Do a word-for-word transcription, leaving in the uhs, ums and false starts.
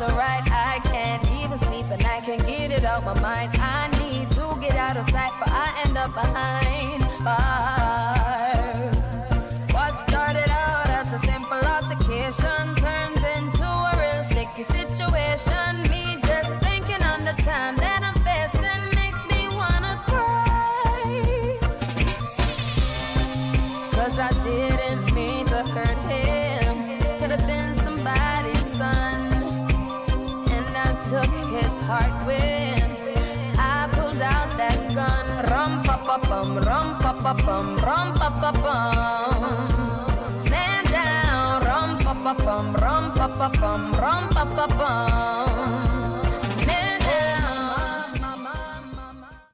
to write. I can't even sleep and I can't get it out my mind. I need to get out of sight, but I end up behind bars. What started out as a simple altercation turns into a real sticky situation. Me just thinking on the time that I'm facing makes me wanna cry. Cause I didn't mean to hurt him. Could have been somebody's son. And I took his heart when I pulled out that gun. Rum pa pa bum, rum pa pa bum, rum pa pa bum. Man down, rum pa pa bum, rum pa pa bum, rum pa pa bum.